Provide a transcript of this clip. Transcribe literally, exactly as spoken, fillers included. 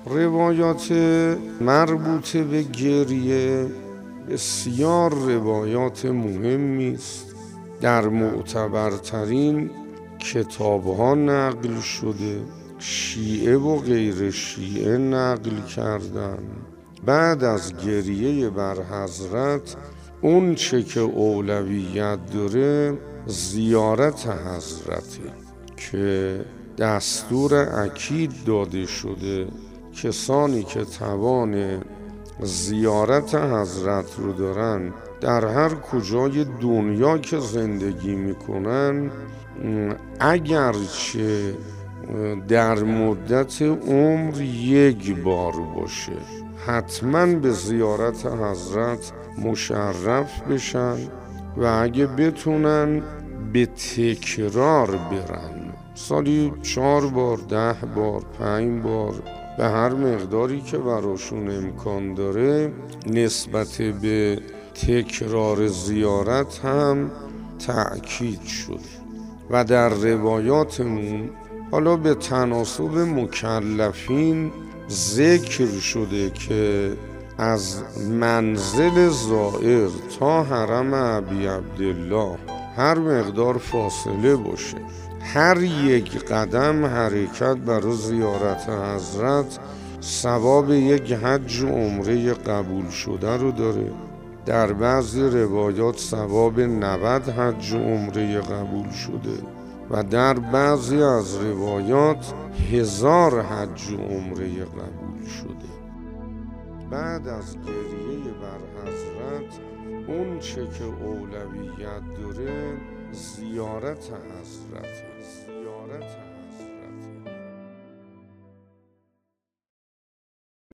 روایات مربوط به گریه بسیار روایات مهمی است. در معتبرترین کتاب‌ها نقل شده، شیعه و غیر شیعه نقل کردن. بعد از گریه بر حضرت اون چه که اولویت داره زیارت حضرته که دستور اکید داده شده کسانی که توان زیارت حضرت رو دارن در هر کجای دنیا که زندگی میکنن، اگرچه در مدت عمر یک بار باشه، حتما به زیارت حضرت مشرف بشن و اگه بتونن به تکرار برن، سالی چهار بار، ده بار، پنج بار، به هر مقداری که براشون امکان داره، نسبت به تکرار زیارت هم تأکید شده. و در روایاتمون حالا به تناسب مکلفین ذکر شده که از منزل زائر تا حرم ابی عبدالله هر مقدار فاصله باشه، هر یک قدم حرکت برای زیارت حضرت ثواب یک حج و عمره قبول شده رو داره. در بعضی روایات ثواب نود حج و عمره قبول شده و در بعضی از روایات هزار حج و عمره قبول شده. بعد از گریه بر حضرت اون چه که اولویت داره زیارت حضرت زیارت